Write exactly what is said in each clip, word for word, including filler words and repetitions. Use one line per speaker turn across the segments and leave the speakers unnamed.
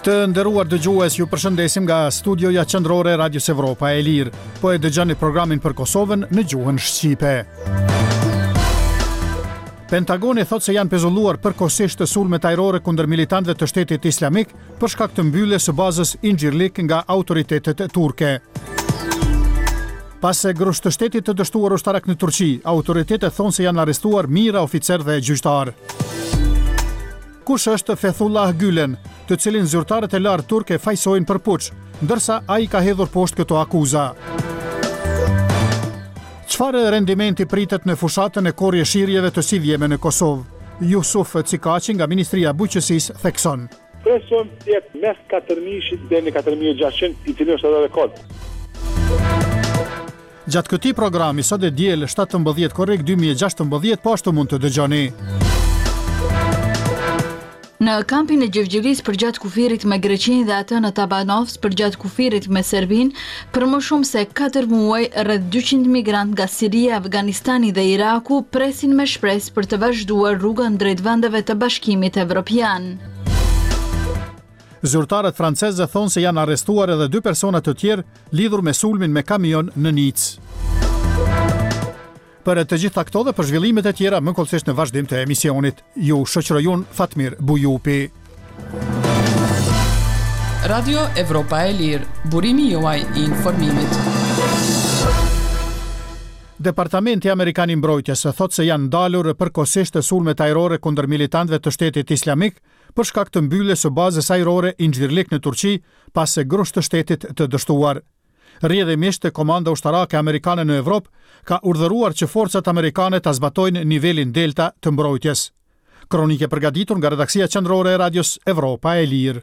Të nderuar dëgjues, ju përshëndesim nga studioja qendrore e Radios Evropa e Lirë. Po e dëgjoni programin për Kosovën në gjuhën shqipe. Pentagoni thot se janë pezulluar përkohësisht sulmet ajrore kundër militantëve të Shtetit Islamik për shkak të mbylljes së bazës Incirlik nga autoritetet turke. Pas grush të shtetit të dështuar ushtarak në Turqi, autoritetet thonë se janë arrestuar mijëra oficer dhe gjyqtar. Kush është Fethullah Gülen, të cilin zyrtarët e lartë turke fajsojnë për puç, ndërsa ai ka hedhur poshtë këto akuza. Çfarë rendimenti pritet në fushatën e korrjeshirjeve të si vjeme në Kosovë? Jusuf Cikaçi nga Ministria e Bujqësisë thekson.
Presion jetë mes katër mijë deri në katër mijë e gjashtëqind, i cili është edhe rekord.
Gjatë këtij programi sot e diel shtatëmbëdhjetë korrik dy mijë e gjashtëmbëdhjetë po ashtu mund të dëgjoni.
Në kampin e Gjevgjelis për gjatë kufirit me Greqinë dhe atë në Tabanovs për gjatë kufirit me Serbinë, për më shumë se katër muaj, rreth dyqind migrant nga Siria, Afganistani dhe Iraku presin me shpresë për të vazhduar rrugën drejt vendeve të Bashkimit Evropian.
Zyrtarët francezë thonë se janë arrestuar edhe dy persona të tjerë lidhur me sulmin me kamion në Nicë. Për të gjitha këto dhe për zhvillimet e tjera më kollësisht në vazhdim të emisionit. Ju shoqërojun Fatmir Bujupi.
Radio Evropa e Lirë, burimi juaj i informimit.
Departamenti Amerikan i Mbrojtjes thot se janë ndalur përkohësisht sulmet ajrore kundër militantëve të Shtetit Islamik për shkak të mbylljes së bazës ajrore Incirlik në Turqi pas se grush të shtetit të dështuar. Rrjedhimisht Komanda Ushtarake Amerikane në Evropë ka urdhëruar që forcat amerikane ta zbatojnë nivelin delta të mbrojtjes. Kronike përgatitur nga redaksia qendrore e Radios Evropa e Lirë.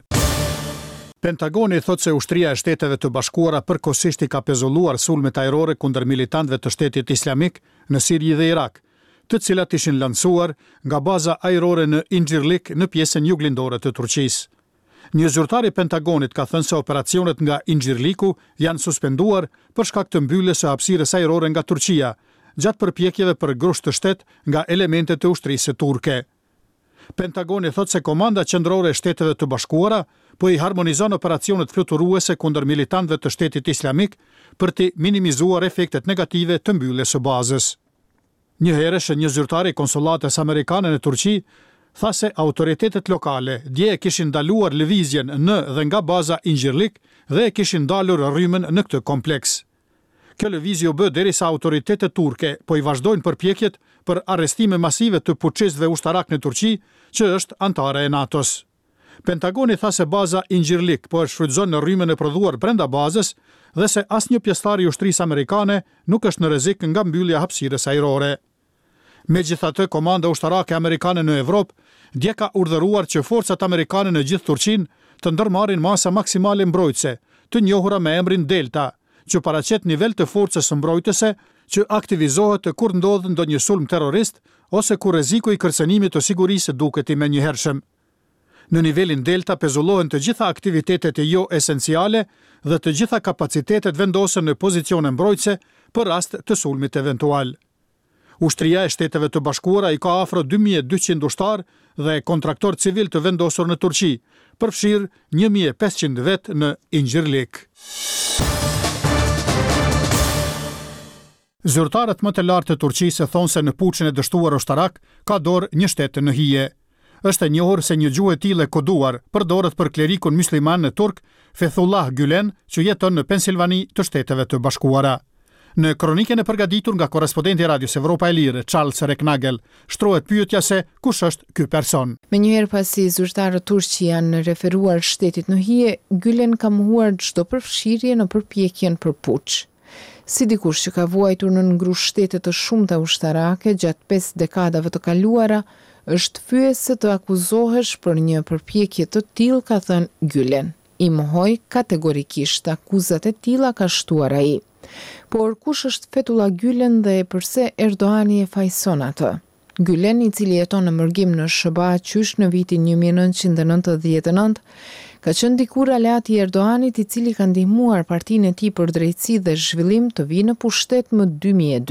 Pentagoni thot se ushtria e Shteteve të Bashkuara përkohësisht i ka pezulluar sulmet ajrore kundër militantëve të Shtetit Islamik në Siri dhe Irak, të cilat ishin lancuar nga baza ajrore në Incirlik në pjesën juglindore të Turqisë. Një zyrtar i Pentagonit ka thënë se operacionet nga Incirliku janë suspenduar për shkak të mbylljes së hapësirës ajrore nga Turqia, gjatë përpjekjeve për grush të shtet nga elementet e ushtrisë turke. Pentagoni thot se Komanda Qendrore e Shteteve të Bashkuara po i harmonizon operacionet fluturuese kundër militantëve të Shtetit Islamik për të minimizuar efektet negative të mbylljes së bazës. Një herësh një zyrtar i konsullates amerikane në Turqi tha se autoritetet lokale dje e kishin ndaluar lëvizjen në dhe nga baza Incirlik dhe e kishin ndalur rrymën në këtë kompleks. Kjo lëvizje u bë derisa autoritetet turke po i vazhdojnë përpjekjet për arrestime masive të puçistëve ushtarak në Turqi, që është antare e NATO-s. Pentagoni tha se baza Incirlik po e shfrytëzon në rrymën e prodhuar brenda bazës dhe se asnjë pjesëtar i ushtrisë amerikane nuk është në rrezik nga mbyllja e hapësirës ajrore. Megjithatë, Komanda Ushtarake Amerikane në Evropë dje ka urdhëruar që forcat amerikane në gjithë Turqinë të ndërmarrin masa maksimale mbrojtëse, të njohura me emrin Delta, që paraqet nivel të forcës mbrojtëse që aktivizohet kur ndodh ndonjë sulm terrorist ose kur rreziku i kërcënimit të sigurisë duket i menjëhershëm. Në nivelin Delta pezullohen të gjitha aktivitetet e jo esenciale dhe të gjitha kapacitetet vendosen në pozicione mbrojtëse për rast të sulmit eventual. Ushtria e Shteteve të Bashkuara i ka afro dy mijë e dyqind ushtar dhe kontraktor civil të vendosur në Turqi, përfshirë një mijë e pesëqind vet në Incirlik. Zyrtarët më të lartë të Turqisë thonë se në puçin e dështuar ushtarak ka dorë një shtet në hije. Është e njohur se një gjuhë e tillë e koduar përdoret për klerikun musliman në turk Fethullah Gülen, që jeton në Pensilvani të Shteteve të Bashkuara. Në kroniken e përgatitur nga korrespondenti i Radios Evropa e Lirë, Charles Reknagel, shtrohet pyetja se kush është ky person.
Menjëherë pasi zyrtarët turq janë referuar shtetit në hije, Gülen ka mohuar çdo përfshirje në përpjekjen për puç. Si dikush që ka vuajtur në ngrush shtete të shumta ushtarake gjatë pesë dekadave të kaluara, është fyese të akuzohesh për një përpjekje të tillë, ka thënë Gülen. I mohoi kategorikisht akuzat e tilla ka shtuar ai. Por kush është Fethullah Gülen dhe pse Erdoani e fajson atë? Gülen, i cili jeton në mërgim në S B A qysh në vitin një mijë e nëntëqind e nëntëdhjetë e nëntë, ka qenë dikur aleat i Erdoanit, i cili ka ndihmuar partinë e tij për drejtësi dhe zhvillim të vijë në pushtet më dy mijë e dy.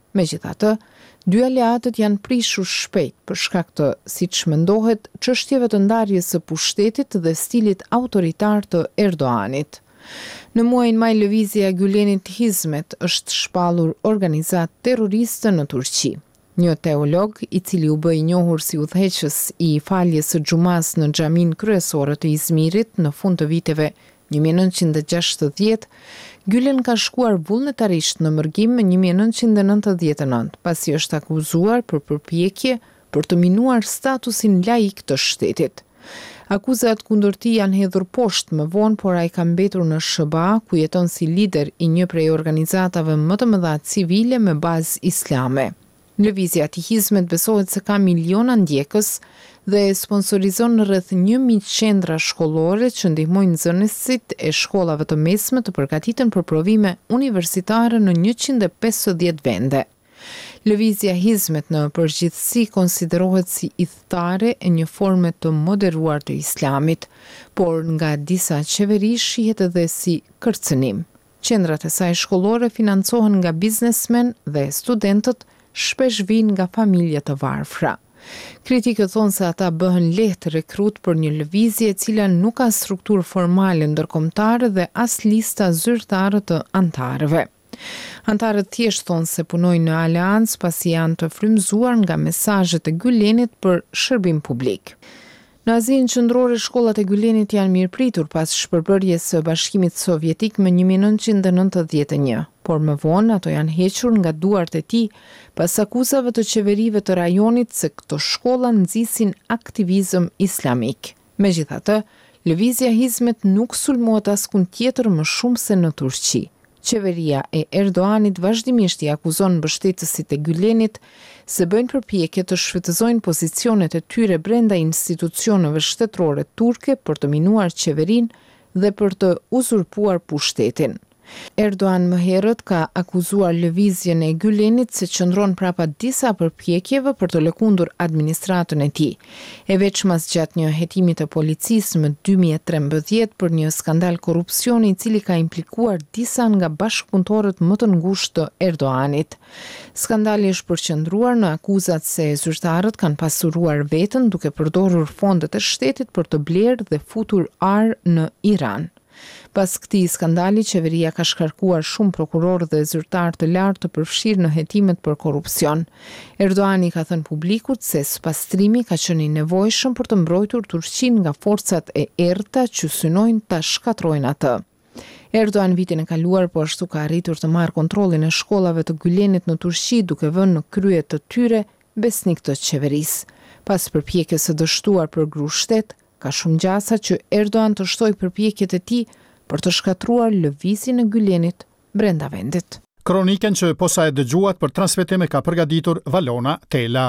Megjithatë, dy aleatët janë prishur shpejt për shkak të, siç mendohet, çështjeve të ndarjes së pushtetit dhe stilit autoritar të Erdoganit. Në muajin maj, lëvizja Gülenit Hizmet është shpallur organizat terroriste në Turqi. Një teolog, i cili u bë i njohur si udhëheqës i faljes së xhumas në xhamin kryesore të Izmirit në fund të viteve një mijë e nëntëqind e gjashtëdhjetë, Gülen ka shkuar vullnetarisht në mërgim në një mijë e nëntëqind e nëntëdhjetë e nëntë, pasi është akuzuar për përpjekje për të minuar statusin laik të shtetit. Akuzat kundër tij janë hedhur poshtë më vonë, por ai ka mbetur në S B A, ku jeton si lider i një prej organizatave më të mëdha civile me bazë islame. Lëvizja e Hizmet besohet se ka miliona ndjekës dhe sponsorizon rreth një mijë qendra shkollore që ndihmojnë nxënësit e shkollave të mesme të përgatiten për provime universitare në njëqind e pesëdhjetë vende. Lëvizja Hizmet në përgjithësi konsiderohet si idhëtare e një forme të moderuar të islamit, por nga disa qeveri shihet edhe si kërcënim. Qendrat e saj shkollore financohen nga biznesmen dhe studentët shpesh vijnë nga familje të varfra. Kritikët thonë se ata bëhen lehtë rekrut për një lëvizje e cila nuk ka strukturë formale ndërkombëtare dhe as lista zyrtare të antarëve. Antarët thjesht thonë se punojnë në aleancë pasi janë të frymëzuar nga mesazhet e Gülenit për shërbim publik. Në Azinë qendrore, shkollat e Gülenit janë mirëpritur pas shpërbërjes së Bashkimit Sovjetik më një mijë e nëntëqind e nëntëdhjetë e një, por më vonë ato janë hequr nga duart e tij pas akuzave të qeverive të rajonit se këto shkolla nxisin aktivizëm islamik. Megjithatë, lëvizja Hizmet nuk sulmohet askund tjetër më shumë se në Turqi. Qeveria e Erdoganit vazhdimisht i akuzon mbështetësit e Gülenit se bëjnë përpjekje të shfrytëzojnë pozicionet e tyre brenda institucioneve shtetërore turke për të minuar qeverinë dhe për të uzurpuar pushtetin. Erdogan më herët ka akuzuar lëvizjen e Gülenit se qëndron prapa disa përpjekjeve për të lëkundur administratën e tij. E veçmas gjatë një hetimi të policisë më dy mijë e trembëdhjetë për një skandal korrupsioni i cili ka implikuar disa nga bashkëpunëtorët më të ngushtë të Erdoganit. Skandali është përqendruar në akuzat se zyrtarët kanë pasuruar veten duke përdorur fondet e shtetit për të blerë dhe futur ar në Iran. Pas këtij skandali, qeveria ka shkarkuar shumë prokurorë dhe zyrtarë të lartë të përfshirë në hetimet për korrupsion. Erdogani ka thënë publikut se spastrimi ka qenë i nevojshëm për të mbrojtur Turqinë nga forcat e errëta që synojnë ta shkatrojnë atë. Erdogan vitin e kaluar po ashtu ka arritur të marrë kontrollin e shkollave të Gülenit në Turqi, duke vënë në krye të tyre besnik të qeverisë. Pas përpjekjes së dështuar për grushtet, ka shumë gjasa që Erdogan të shtoj përpjekjet e tij për të shkatruar lëvizjen e Gülenit brenda vendit.
Kroniken që posa e dëgjuat për transmetim e ka përgatitur Valona Tela.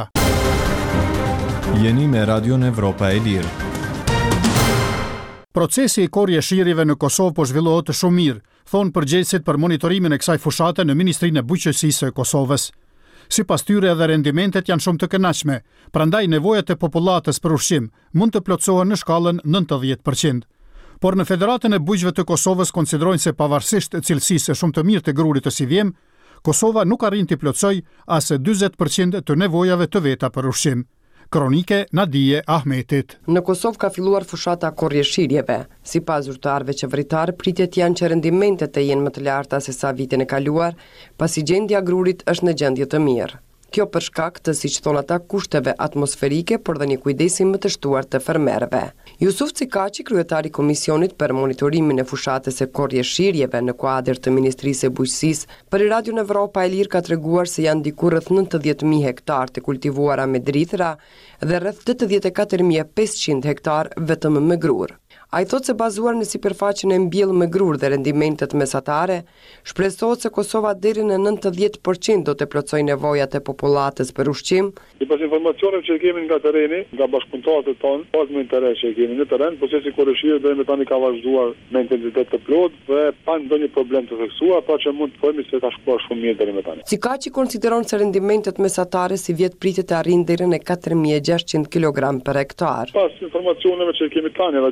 Jeni me Radion Evropa e Lirë.
Procesi i korrjeshirjeve në Kosovë po zhvillohet shumë mirë, thonë përgjegjësit për monitorimin e kësaj fushate në Ministrinë e Bujqësisë së Kosovës. Sipas tyre edhe rendimentet janë shumë të kënaqshme, prandaj nevojat e popullatës për ushqim mund të plotësohen në shkallën nëntëdhjetë përqind. Por në Federatën e Bujqëve të Kosovës konsiderojnë se pavarësisht cilësisë shumë të mirë të grurit të si vjem, Kosova nuk arrin të plotësoj as dyzet përqind të nevojave të veta për ushqim. Kronike Nadije Ahmetit.
Në Kosovë ka filluar fushata korrjeshirjeve. Sipas zyrtarëve qeveritar, pritjet janë që rendimentet të jenë më të larta se sa vitin e kaluar, pasi gjendja e grurit është në gjendje të mirë. Kjo për shkak të, siç thon ata, kushteve atmosferike, por dhe një kujdesi më të shtuar të fermerëve. Jusuf Cikaçi, kryetari i Komisionit për Monitorimin e Fushatës së Korrjeshirjeve në kuadër të Ministrisë së Bujqësisë, për Radion Evropa e Lirë ka treguar se janë diku rreth nëntëdhjetë mijë hektar të kultivuara me drithëra dhe rreth tetëdhjetë e katër mijë e pesëqind hektar vetëm me grur. Ai thotë se bazuar në sipërfaqen e mbjellë me grur dhe rendimentet mesatare, shpresohet se Kosova deri në nëntëdhjetë përqind do të plotësojë nevojat e popullatës për ushqim.
Sipas informacioneve që kemi nga tereni, nga bashkëpunëtorët tonë, pas me interes që kemi në terren, procesi korrjeshirje deri më tani ka vazhduar me intensitet të plotë dhe pa ndonjë problem të theksuar, pa që mund të themi se ka shkuar shumë mirë deri më tani.
Cikaçi konsideron se rendimentet mesatare si vjet pritet të arrijnë deri në katër mijë e gjashtëqind kilogram për hektar.
Pas informacioneve që kemi tani dhe gjendjes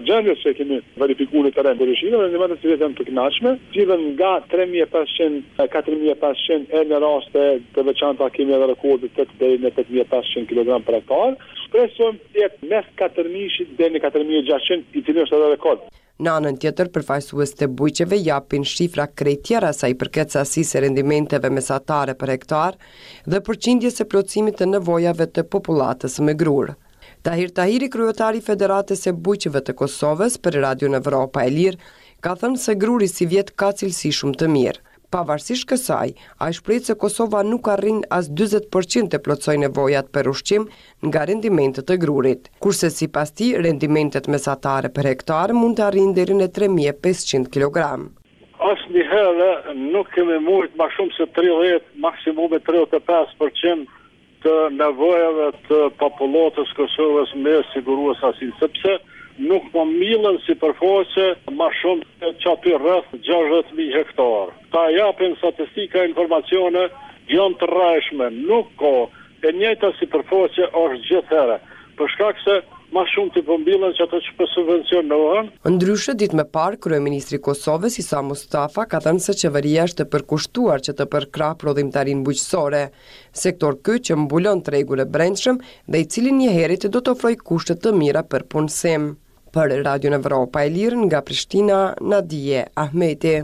që kemi verifikuar në terren përfshirë, rendimentet që janë të kënaqshme, gjithë nga tre mijë e pesëqind katër mijë e pesëqind e në raste të veçanta kemi edhe rekorde tetë deri në tetë mijë e pesëqind kilogram për hektar. Shpresojmë të jetë mes katër mijë deri në katër mijë e gjashtëqind, i cili është edhe rekord.
Në anën tjetër, përfaqësues të bujqeve japin shifra krejt tjera sa i përket sasisë e rendimenteve mesatare për hektar dhe përqindjes së plotësimit të nevojave të popullatës me grur. Tahir Tahiri, kryetari i Federatës së Bujqeve të Kosovës për Radion Evropa e Lirë, ka thënë se gruri si vjet ka cilësi shumë të mirë. Pavarësisht kësaj, ai shpreh se Kosova nuk arrin as dyzet përqind të plotësojë nevojat për ushqim nga rendimentet të grurit, kurse sipas tij rendimentet mesatare për hektar mund të arrijnë deri në tre mijë e pesëqind kilogram.
Asnjëherë nuk kemi mujt më shumë se tridhjetë, maksimumi tridhjetë e pesë përqind të nevojave të popullatës Kosovës me siguruar sasinë, sepse nuk po millen sipërfaqe më shumë se çaty rreth gjashtëdhjetë mijë hektar. Ta japin statistika informacione janë të rreshme, nuk ka e njëjta sipërfaqe është gjithherë, për shkak se më shumë të përmbillen që ato që po subvencionohen.
Ndryshe, ditë më parë, kryeministri i Kosovës Isa Mustafa ka thënë se qeveria është e përkushtuar që të përkrah prodhimtarinë bujqësore, sektor ky që mbulon tregun e brendshëm dhe i cili njëherët do të ofrojë kushte të mira për punësim. Për Radion Evropa e Lirë nga Prishtina, Nadije Ahmeti.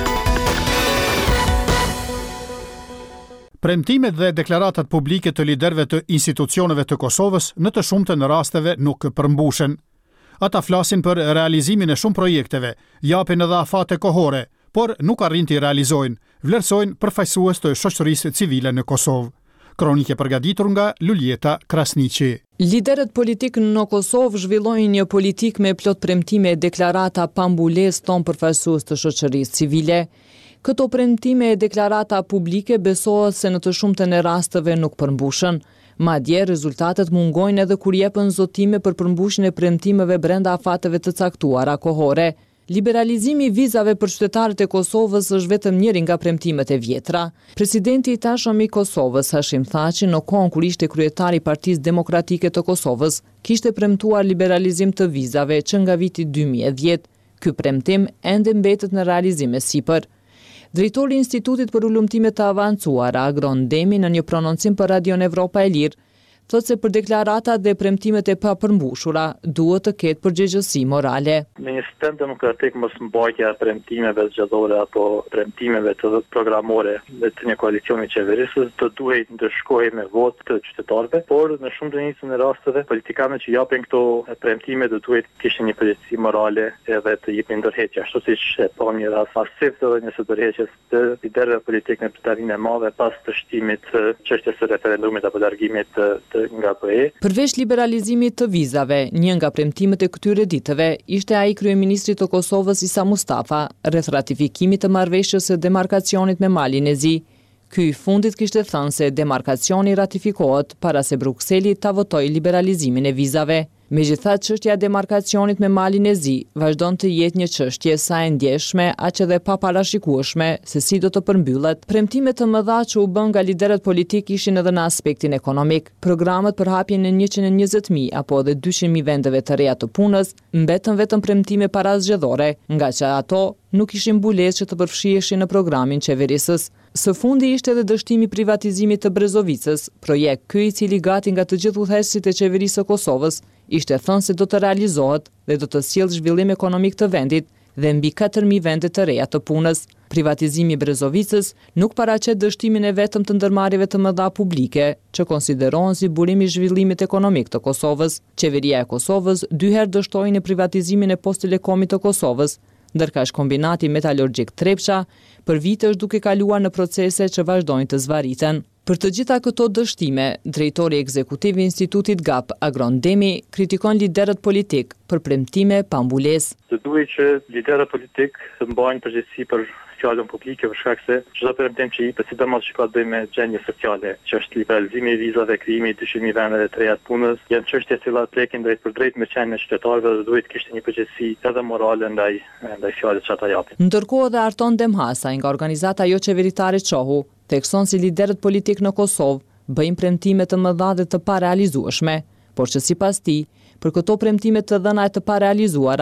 Premtimet dhe deklaratat publike të liderëve të institucioneve të Kosovës në të shumtën e rasteve nuk përmbushen. Ata flasin për realizimin e shumë projekteve, japin edhe afate kohore, por nuk arrin t'i realizojnë, vlerësojnë përfaqësues të shoqërisë civile në Kosovë. Kronike përgatitur nga Luljeta Krasniqi.
Liderët politik në Kosovë zhvillojnë një politik me plot premtime e deklarata pambulesë ton përfaqësues të shoqërisë civile. Këto premtime e deklarata publike besohet se në të shumtën e rasteve nuk përmbushen. Madje rezultatet mungojnë edhe kur jepen zotime për përmbushjen e premtimeve brenda afateve të caktuara kohore. Liberalizimi i vizave për qytetarët e Kosovës është vetëm njëri nga premtimet e vjetra. Presidenti i tashëm i Kosovës, Hashim Thaçi, në kohën kur ishte kryetari i Partisë Demokratike të Kosovës, kishte premtuar liberalizim të vizave që nga viti dy mijë e dhjetë. Ky premtim ende mbetet në realizim e sipër. Drejtori i Institutit për Ulëmtime të Avancuara, Agron Demi, në një prononcim për Radion Evropa e Lirë, thotë se për deklaratat dhe premtimet e papërmbushura duhet të ketë përgjegjësi morale.
Në një sistem demokratik mos mbajtja e premtimeve zgjedhore apo premtimeve të programore dhe të një koalicioni qeverisës të duhet ndërshkohej me votë të qytetarëve, por në shumë të njëjtën e rasteve politikanët që japin këto premtime do duhet kishin një përgjegjësi morale edhe të jepin ndërheqje, ashtu siç e pa një rast pasivt edhe një ndërheqjes të liderëve politik në pritarinë e madhe pas të shtimit të çështjes së referendumit apo largimit të nga P E.
Përveç liberalizimit të vizave, një nga premtimet e këtyre ditëve ishte ai kryeministri të Kosovës Isa Mustafa rreth ratifikimit të marrëveshjes së demarkacionit me Malin e Zi. Ky i fundit kishte thënë se demarkacioni ratifikohet para se Brukseli ta votojë liberalizimin e vizave. Megjithatë, çështja e demarkacionit me Malin e Zi vazhdon të jetë një çështje sa e ndjeshme, aq edhe pa parashikueshme se si do të përmbyllet. Premtimet të mëdha që u bën nga liderët politik ishin edhe në aspektin ekonomik. Programet për hapjen e njëqind e njëzet mijë apo edhe dyqind mijë vendeve të reja të punës mbetën vetëm premtime parazgjedhore, nga që ato nuk ishin mbulesë që të përfshiheshin në programin qeverisës. Së fundi ishte edhe dështimi i privatizimit të Brezovicës, projekt ky i cili gati nga të gjithë udhëheqësit e qeverisë së Kosovës ishte thënë se do të realizohet dhe do të sjellë zhvillim ekonomik të vendit dhe mbi katër mijë vende të reja të punës. Privatizimi i Brezovicës nuk paraqet dështimin e vetëm të ndërmarrjeve të mëdha publike, që konsiderohen si burim i zhvillimit ekonomik të Kosovës. Qeveria e Kosovës dy herë dështoi në privatizimin e Post Telekomit të Kosovës, ndërka kombinati metalurgjik Trepça për vite është duke kaluar në procese që vazhdojnë të zvariten. Për të gjitha këto dështime, drejtori ekzekutiv i Institutit G A P, Agron Demi, kritikon liderët politik për premtime pambulesë.
Të duhet që liderët politik të mbajnë përgjegjësi për fjalën publike për shkak se çdo premtim që i jepet, sidomos që ka të bëjë me gjendje sociale, që është liberalizimi i vizave, krijimi i dyqind mijë vendeve të reja të punës, janë çështje të cilat prekin drejt për drejt me qenë e qytetarëve dhe duhet kishte një përgjegjësi edhe morale ndaj ndaj fjalës që ata japin.
Ndërkohë dhe Arton Demhasaj nga organizata jo qeveritare Çohu thekson si liderët politik në Kosovë bëjnë premtime të mëdha dhe të parealizueshme, por që sipas tij, për këto premtime të dhëna e të parealizuara,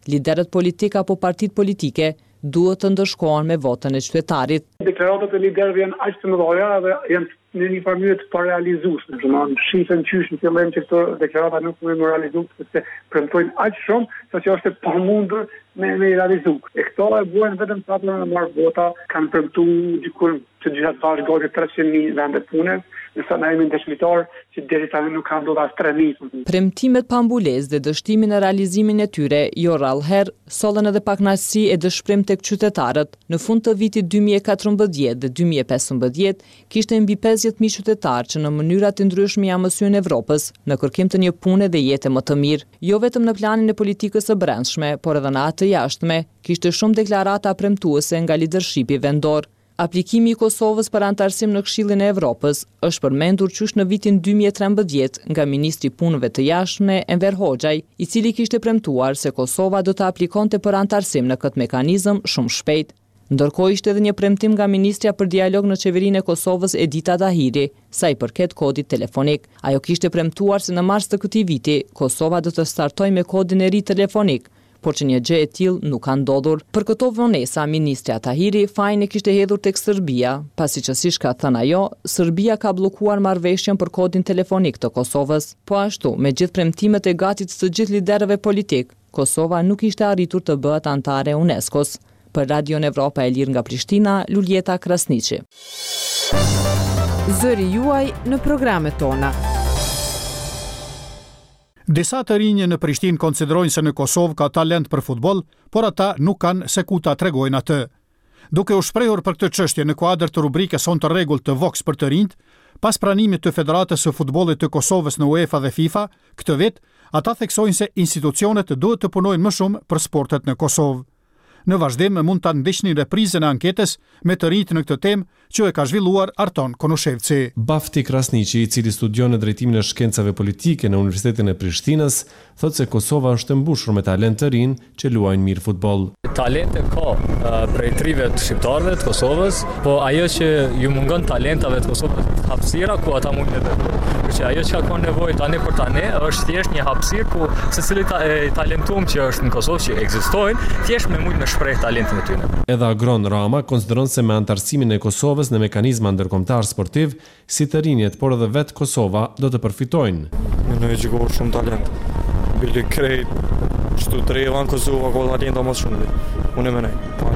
liderët politik apo partit politike duhet të ndëshkohen me votën e qytetarit.
Deklaratat e liderëve janë aq të mëdha dhe janë në një farë mënyrë të parealizueshme. Domethënë, shihen qysh në fillim që këto deklarata nuk mund të realizohen sepse premtojnë aq shumë saqë është e pamundur me me realizu. E këto e buen vetëm sa të marrë vota, kanë premtuar dikur të gjitha të bashkë gati treqind mijë vende pune, nësa na jemi ndeshmitar që deri tani nuk kanë ndodhur as tre mijë.
Premtimet pa mbulesë dhe dështimin e realizimin e tyre jo rrallëherë sollën edhe pakënaqësi e dëshpërim tek qytetarët. Në fund të vitit dy mijë e katërmbëdhjetë dhe dy mijë e pesëmbëdhjetë kishte mbi pesëdhjetë mijë qytetarë që në mënyra të ndryshme ja mësojnë Evropës në kërkim të një pune dhe jete më të mirë, jo vetëm në planin e politikës së brendshme, por edhe në atë të jashtme. Kishte shumë deklarata premtuese nga lidershipi vendor. Aplikimi i Kosovës për antarësim në Këshillin e Evropës është përmendur qysh në vitin dy mijë e trembëdhjetë nga Ministri i Punëve të Jashtme Enver Hoxhaj, i cili kishte premtuar se Kosova do të aplikonte për antarësim në këtë mekanizëm shumë shpejt. Ndërkohë ishte edhe një premtim nga Ministrja për Dialog në Qeverinë e Kosovës Edita Dahiri, sa i përket kodit telefonik. Ajo kishte premtuar se në mars të këtij viti Kosova do të startojë me kodin e ri telefonik, por që një gjë e tillë nuk ka ndodhur. Për këto vonesa, Ministrja Tahiri fajin e kishte hedhur tek Serbia, pasi që siç ka thënë ajo, Serbia ka bllokuar marrëveshjen për kodin telefonik të Kosovës. Po ashtu, me gjithë premtimet e gatit të gjithë liderëve politik, Kosova nuk ishte arritur të bëhet antare e UNESCO-s. Për Radion Evropa e Lirë nga Prishtina, Luljeta Krasniqi.
Zëri juaj në programet tona.
Disa të rinj në Prishtinë konsiderojnë se në Kosovë ka talent për futboll, por ata nuk kanë se ku ta tregojnë atë. Duke u shprehur për këtë çështje në kuadër të rubrikës On të rregull të Vox për të rinjt, pas pranimit të Federatës së Futbollit të Kosovës në UEFA dhe FIFA, këtë vit, ata theksojnë se institucionet duhet të punojnë më shumë për sportet në Kosovë. Në vazhdim mund ta ndiqni reprizën e anketës me të rinjt në këtë temë që e ka zhvilluar Arton Konushevci.
Bafti Krasniqi, i cili studion në drejtimin e shkencave politike në Universitetin e Prishtinës, thotë se Kosova është e mbushur me talent të rinj që luajnë mirë futboll.
Talente ka uh, prej trive të shqiptarëve të Kosovës, po ajo që ju mungon talentave të Kosovës hapësira ku ata mund të veprojnë. Që ajo që ka nevojë tani për tani është thjesht një hapësirë ku secili ta, talentum që është në Kosovë që ekzistojnë, thjesht me mund të shpreh talentin e tyre.
Edhe Agron Rama konsideron se me antarësimin e Kosovës në mekanizma ndërkombëtar sportiv, si të rinjet, por edhe vetë Kosova do të përfitojnë.
Mendoj që ka shumë talent. Bile krejt, çdo treva në Kosovë ka talenta më shumë. Unë mendoj.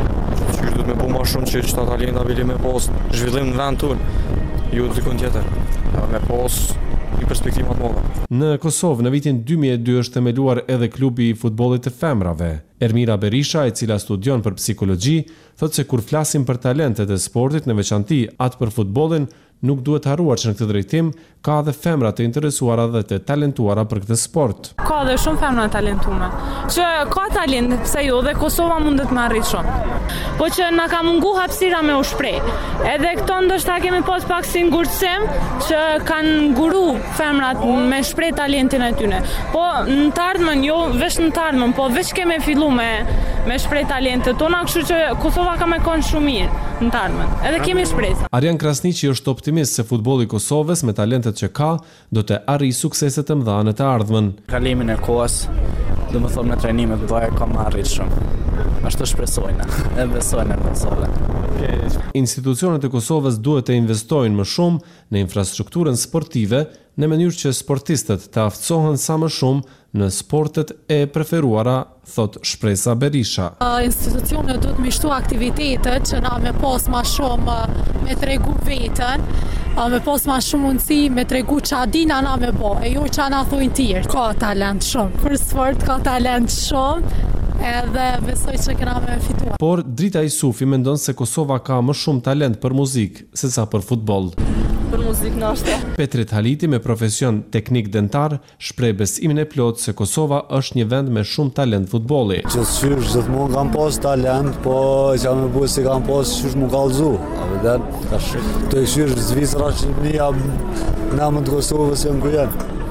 Që do të më bëj më shumë që çta talenta bile më pas zhvillim në vend tonë. Jo dikon tjetër. Me pas një perspektivë më të madhe.
Në Kosovë në vitin dy mijë e dy është themeluar edhe klubi i futbollit të femrave. Ermira Berisha, e cila studion për psikologji, thotë se kur flasim për talentet e sportit, në veçanti atë për futbollin, nuk duhet harruar që në këtë drejtim ka edhe femra të interesuara dhe të talentuara për këtë sport.
Ka dhe shumë femra talentuara. Që ka talent, pse jo, dhe Kosova mundet me arrit shumë. Po që na ka mungu hapësira me u shpreh. Edhe këto ndoshta kemi pas pak si ngurtësim që kanë nguru femrat me shpreh talentin e tyre. Po në të ardhmen, jo vetëm në të ardhmen, po veç kemi fillu me me shpreh talentet tona, kështu që Kosova ka më kon shumë mirë në të ardhmen. Edhe kemi shpresë.
Arjan Krasniqi është optimist se futbolli i Kosovës me talentet që ka do të arrijë suksese të mëdha në të ardhmen.
Kalimin e kohës, domethënë me trajnimet vaje ka marrit shumë. Ashtu shpresojna, e besojna në Kosovë.
Institucionet e Kosovës duhet të investojnë më shumë në infrastrukturën sportive në mënyrë që sportistët të aftësohen sa më shumë në sportet e preferuara, thot Shpresa Berisha.
Institucionet duhet me shtu aktivitetet që na me pas ma shumë me tregu vetën, me pas ma shumë mundësi me tregu që adina na me bo, e jo që na thujnë tjerë. Ka talent shumë, për sport ka talent shumë, edhe besoj që këna me fituar.
Por Drita Isufi mendon se Kosova ka më shumë talent për muzikë se sa për futboll.
Për muzikë nashta.
Petrit Haliti, me profesion teknik dentar, shpreh besimin e plot se Kosova është një vend me shumë talent futbolli.
Gjithsesi gjithmonë kam pas talent, po që më bëj se kam pas çish më kallzu. A vjen? Tash të shyrë Zvicra që ne jam në Kosovës janë ku janë.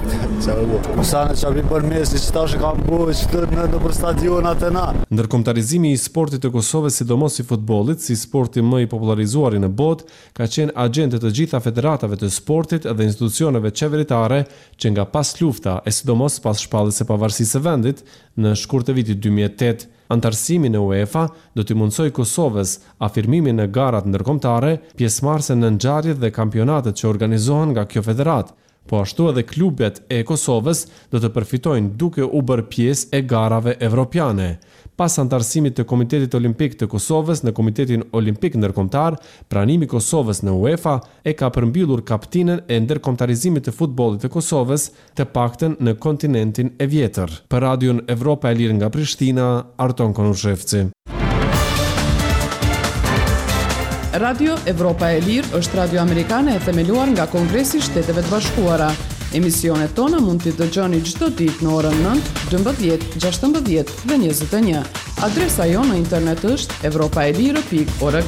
Qa me bu. Mësane që abim për mesi, që ta shë kam bu, që të në, në për stadionat e na.
Ndërkombëtarizimi i sportit të Kosovës, sidomos i futbollit, si sporti më i popularizuar në botë, ka qenë agente të gjitha federatave të sportit dhe institucioneve qeveritare që nga pas lufta, e sidomos pas shpalljes së pavarësisë së vendit, në shkurt të vitit dy mijë e tetë, antarësimi në UEFA do t'i mundsoj Kosovës afirmimin në garat ndërkombëtare, pjesëmarrëse në ngjarjet dhe kampionatet që organizohen nga kjo federatë. Po ashtu edhe klubet e Kosovës do të përfitojnë duke u bërë pjesë e garave evropiane. Pas antarësimit të Komitetit Olimpik të Kosovës në Komitetin Olimpik Ndërkombëtar, pranimi i Kosovës në UEFA e ka përmbyllur kaptinën e ndërkombëtarizimit të futbollit të Kosovës, të paktën në kontinentin e vjetër. Për Radion Evropa e Lirë nga Prishtina, Arton Konushevci.
Radio Evropa e Lirë është radio amerikane e themeluar nga Kongresi i Shteteve të Bashkuara. Emisionet tona mund t'i dëgjoni çdo ditë në orën nëntë, dymbëdhjetë, gjashtëmbëdhjetë dhe njëzet e një. Adresa jo në internet është evropaelire pikë org.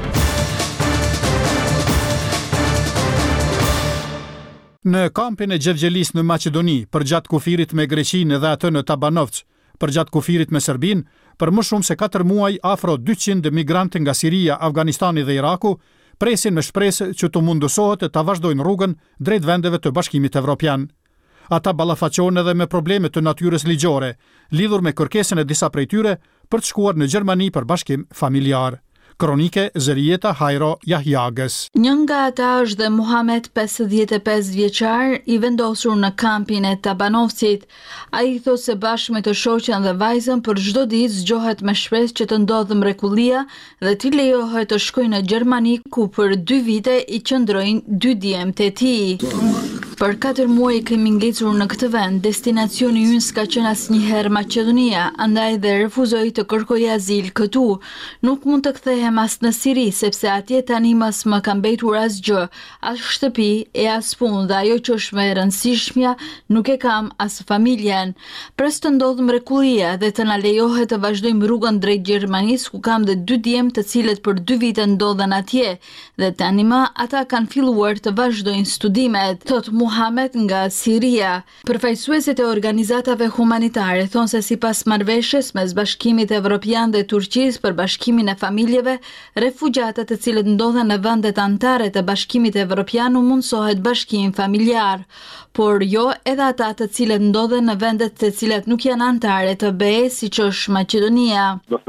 Në kampin e Gjevgjelis në Maqedoni, përgjatë kufirit me Greqinë dhe atë në Tabanovc, përgjatë kufirit me Serbinë, për më shumë se katër muaj afro dyqind migrantë nga Siria, Afganistani dhe Iraku presin me shpresë që të mundësohet të vazhdojnë rrugën drejt vendeve të Bashkimit Evropian. Ata ballafaqohen edhe me probleme të natyrës ligjore, lidhur me kërkesën e disa prej tyre për të shkuar në Gjermani për bashkim familjar. Kronike Zërieta Hajro Jahjagës.
Një nga ata është dhe Muhamet, pesëdhjetë e pesë vjeçar, i vendosur në kampin e Tabanovcit. Ai thosë se bashkë me të shoqen dhe vajzën për çdo ditë zgjohet me shpresë që të ndodhë mrekullia dhe t'i lejohet të shkojë në Gjermani, ku për dy vite i qëndrojnë dy djemtë e tij. Për katër muaj kemi ngecur në këtë vend, destinacioni ynë s'ka qenë asnjëherë Maqedonia, andaj dhe refuzoi të kërkoj azil këtu. Nuk mund të kthehem as në Siri, sepse atje tani mas më ka mbetur asgjë, as shtëpi e as punë, dhe ajo që është më e rëndësishmja, nuk e kam as familjen. Pres të ndodhë mrekullia dhe të na lejohet të vazhdojmë rrugën drejt Gjermanisë, ku kam dhe dy djemë të cilët për dy vite ndodhen atje, dhe tani më ata kanë filluar të vazhdojnë studimet, thot Muhamet nga Siria. Përfaqësuesit e organizatave humanitare thonë se sipas marrëveshjes mes Bashkimit Evropian dhe Turqisë për bashkimin e familjeve, refugjatët të cilët ndodhen në vendet anëtare të Bashkimit Evropian u mundsohet bashkim familjar, por jo edhe ata të cilët ndodhen në vendet të cilat nuk janë anëtare të B E, siç është Maqedonia.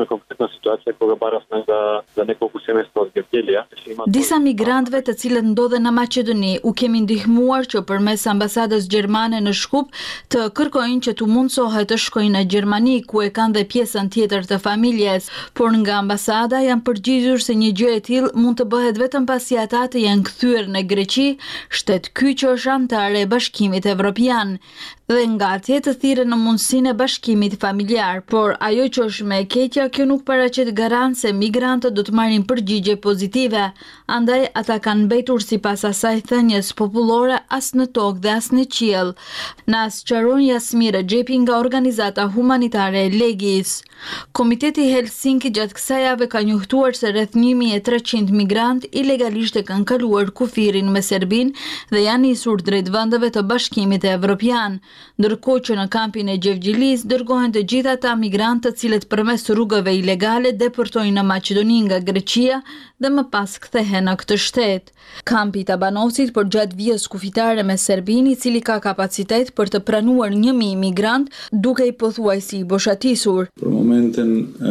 Disa migrantëve të cilët ndodhen në Maqedoni u kemi ndihmuar që përmes ambasadës gjermane në Shkup të kërkojnë që t'u mundsohet të shkojnë në Gjermani, ku e kanë dhe pjesën tjetër të familjes, por nga ambasada janë përgjigjur se një gjë e tillë mund të bëhet vetëm pasi ata të janë kthyer në Greqi, shtet ky që është anëtare e Bashkimit Evropian, dhe nga atje të thirren në mundësinë e bashkimit familjar, por ajo që është më e keqja, kjo nuk paraqet garantë se migrantët do të marrin përgjigje pozitive, andaj ata kanë mbetur sipas asaj thënies popullore as në tokë dhe as në qiell. Na sqaron Jasmira Xhepi nga organizata humanitare e Legis. Komiteti Helsinki gjatë kësaj jave ka njohtuar se rreth një mijë e treqind migrant ilegalisht e kanë kaluar kufirin me Serbinë dhe janë nisur drejt vendeve të Bashkimit Evropian, ndërkohë që në kampin e Gjevgjelis dërgohen të gjithë ata migrantë të cilët përmes rrugëve ilegale deportojnë në Maqedoni nga Greqia dhe më pas kthehen në këtë shtet. Kampi i Tabanovcit përgjat vijës kufitare me Serbinë, i cili ka kapacitet për të pranuar një mijë migrant, duke i pothuajsi i boshatisur.
Për momentin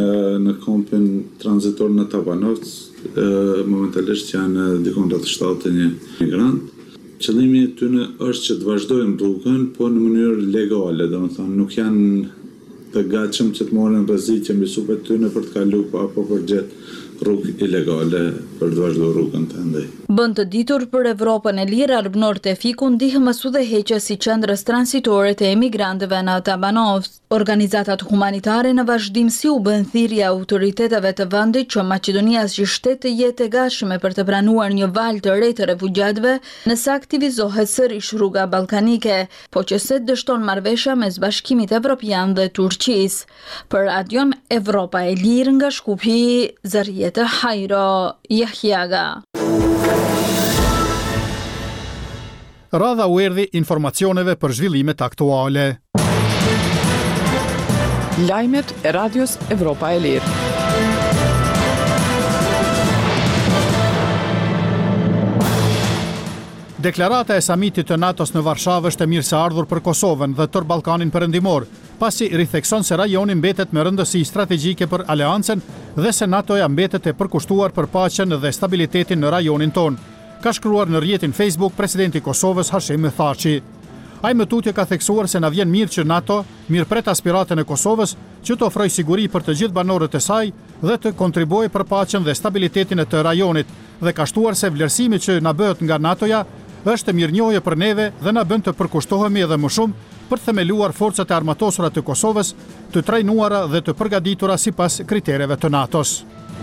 në kampin tranzitor në Tabanovc, momentalisht janë dikon rreth shtatëdhjetë e një migrant. Qëllimi i tyre është që të vazhdojnë rrugën, po në mënyrë legale, domethënë nuk janë të gatshëm që të marrin rreziqe mbi supet tyre për të kaluar apo për gjetë rrugë ilegale për të vazhduar rrugën të ndaj.
Bën të ditur për Evropën e Lirë, Arbnor Tefiku ndihmës udhëheqës si qendrës transitore të emigrantëve në Tabanovc. Organizatat humanitare në vazhdim si u bën thirrje autoriteteve të vendit që Maqedonia si shtet të jetë e gatshme për të pranuar një val të re të refugjatëve, nëse aktivizohet sërish rruga ballkanike, po që se dështon marrëveshja mes Bashkimit Evropian dhe Turqisë. Për Radion Evropa e Lirë nga Shkupi, Zërieta Hajro Jahjaga.
Radha u erdhi informacioneve për zhvillimet aktuale.
Lajmet e Radios Evropa e Lirë.
Deklarata e samitit të NATO-s në Varshavë është e mirëseardhur për Kosovën dhe tërë Ballkanin Perëndimor, pasi rithekson se rajoni mbetet me rëndësi strategjike për aleancën dhe se NATO-ja mbetet e përkushtuar për paqen dhe stabilitetin në rajonin ton, ka shkruar në rrjetin Facebook presidenti i Kosovës Hashim Thaçi. Ai më tutje ka theksuar se na vjen mirë që NATO mirëpret aspiratën e Kosovës që të ofrojë siguri për të gjithë banorët e saj dhe të kontribuojë për paqen dhe stabilitetin e të rajonit, dhe ka shtuar se vlerësimi që na bëhet nga NATO-ja është mirënjohje për neve dhe na bën të përkushtohemi edhe më shumë për të themeluar forcat e armatosura të Kosovës, të trajnuara dhe të përgatitura sipas kritereve të NATO-s.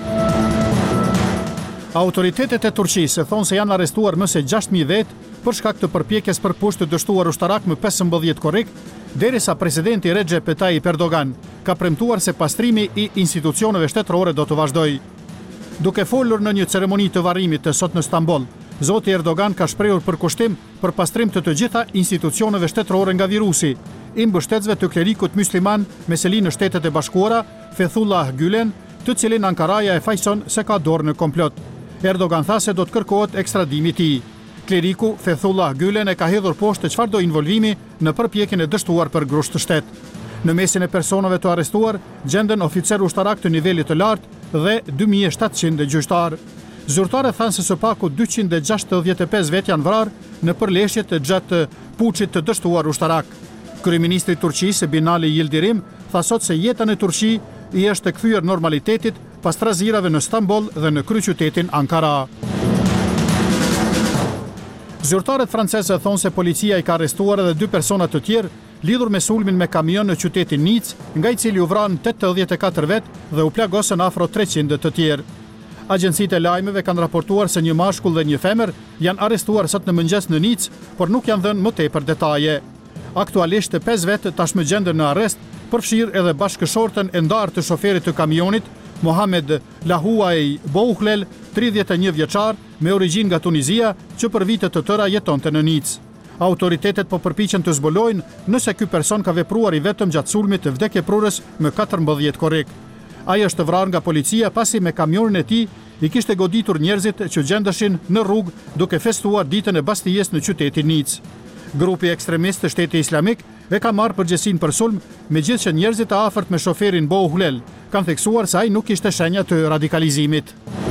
Autoritetet e Turqisë thonë se janë arrestuar më se gjashtë mijë vet për shkak të përpjekjes për pushtë të dështuar ushtarak më pesëmbëdhjetë korrik, derisa presidenti Recep Tayyip Erdogan ka premtuar se pastrimi i institucioneve shtetërore do të vazhdojë. Duke folur në një ceremoni të varrimit të sot në Stamboll, Zoti Erdogan ka shprehur përkushtim për pastrim të të gjitha institucioneve shtetërore nga virusi, i mbështetësve të klerikut musliman me seli në Shtetet e Bashkuara, Fethullah Gülen, të cilin Ankaraja e fajson se ka dorë në komplot. Erdogan tha se do të kërkohet ekstradimi i tij. Kleriku Fethullah Gülen e ka hedhur poshtë çfarëdo involvimi në përpjekjen e dështuar për grusht të shtet. Në mesin e personave të arrestuar gjenden oficer ushtarak të nivelit të lartë dhe dy mijë e shtatëqind gjyqtar. Zyrtarët thanë se së paku dyqind e gjashtëdhjetë e pesë vet janë vrarë në përleshjet gjatë puçit të dështuar ushtarak. Kryeministri i Turqisë Binali Yildirim tha sot se jeta në Turqi i është kthyer normalitetit pas trazirave në Stamboll dhe në kryeqytetin Ankara. Zyrtarët francezë thonë se policia i ka arrestuar edhe dy persona të tjerë lidhur me sulmin me kamion në qytetin Nice, nga i cili u vranë tetëdhjetë e katër vet dhe u plagosën afro treqind të tjerë. Agjencitë e lajmeve kanë raportuar se një mashkull dhe një femër janë arrestuar sot në mëngjes në Nice, por nuk janë dhënë më tepër detaje. Aktualisht pesë vet tashmë gjenden në arrest, përfshirë edhe bashkëshortën e ndarë të shoferit të kamionit, Mohamed Lahuaj Bouhlel, tridhjetë e një vjeçar, me origjinë nga Tunizia, që për vite të tëra jetonte në Nice. Autoritetet po përpiqen të zbulojnë nëse ky person ka vepruar i vetëm gjatë sulmit të vdekjeprurës me katërmbëdhjetë korrik. Ai është vrarë nga policia pasi me kamionin e tij i kishte goditur njerëzit që gjendeshin në rrugë duke festuar ditën e Bastijes në qytetin Nice. Grupi ekstremist të Shtetit Islamik e ka marrë përgjegjësinë për sulm, megjithëse njerëzit e afërt me shoferin Bouhlel kanë theksuar se ai nuk kishte shenja të radikalizimit.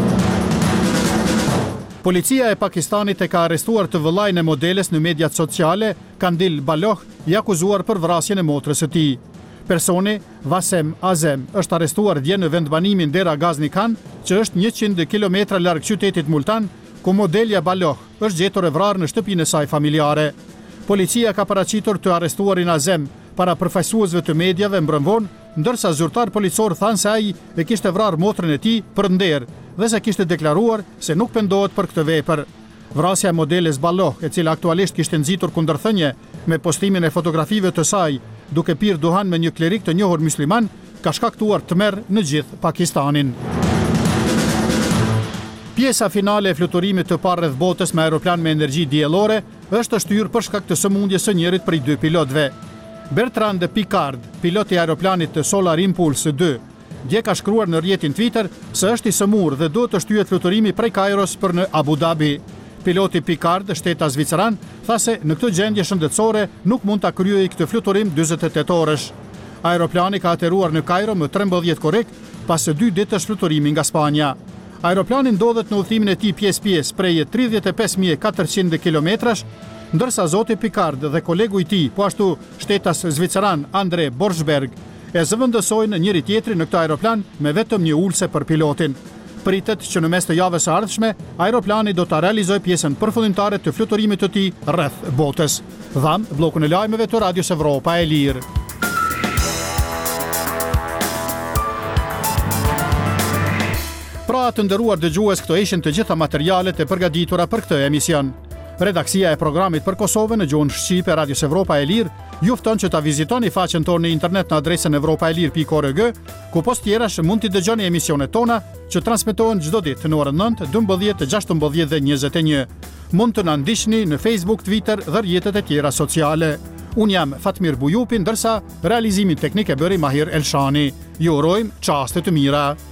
Policia e Pakistanit e ka arrestuar të vëllain e modeles në mediat sociale, Kandil Baloch, i akuzuar për vrasjen e motrës së tij. Personi, Vasem Azem, është arrestuar dje në vendbanimin Dera Ghazni Khan, që është njëqind kilometra larg qytetit Multan, ku modelja Baloch është gjetur e vrarë në shtëpinë e saj familjare. Policia ka paraqitur të arrestuarin Azem para përfaqësuesve të mediave mbrëmvon, ndërsa zyrtar policor thanë se ai e kishte vrarë motrën e tij për nder dhe se kishte deklaruar se nuk pendohet për këtë vepër. Vrasja e modeles Baloch, e cila aktualisht kishte nxitur kundërthënie me postimin e fotografive të saj duke pirë duhan me një klerik të njohur musliman, ka shkaktuar tmerr në gjithë Pakistanin. Pjesa finale e fluturimit të parë rreth botës me aeroplan me energji diellore është shtyrë për shkak të sëmundjes së njërit prej dy pilotëve. Bertrand Piccard, piloti i aeroplanit të Solar Impulse dy, dje ka shkruar në rrjetin Twitter se është i sëmurë dhe duhet të shtyhet fluturimi prej Kairos për në Abu Dhabi. Piloti Piccard, shteta zviceran, tha se në këtë gjendje shëndetësore nuk mund ta kryejë këtë fluturim dyzet e tetë orësh. Aeroplani ka ateruar në Kairo më trembëdhjetë korrik pas së dy ditësh fluturimi nga Spanja. Aeroplani ndodhet në udhimin e tij pjesë-pjesë prej tridhjetë e pesë mijë e katërqind kilometrash, ndërsa zoti Piccard dhe kolegu i tij, po ashtu shtetas zviceran Andre Borschberg, e zëvendësojnë njëri tjetrin në këtë aeroplan me vetëm një ulse për pilotin. Pritet që në mes të javës së ardhshme, aeroplani do ta realizojë pjesën përfundimtare të fluturimit të tij rreth botës. Dham bllokun e lajmeve të Radios Evropa e Lirë. Pra të nderuar dëgjues, këto ishin të gjitha materialet e përgatitura për këtë emision. Redaksia e programit për Kosovën në gjuhën shqipe Radios Evropa e Lirë ju fton që ta vizitoni faqen tonë në internet në adresën evropaelir pikë org, ku post tjerash mund t'i dëgjoni emisionet tona që transmetohen çdo ditë në orën nëntë, dymbëdhjetë, gjashtëmbëdhjetë dhe njëzet e një. mund të na ndiqni në Facebook, Twitter dhe rrjetet e tjera sociale. Unë jam Fatmir Bujupi, ndërsa realizimin teknik e bëri Mahir Elshani. Ju urojmë çaste të mira.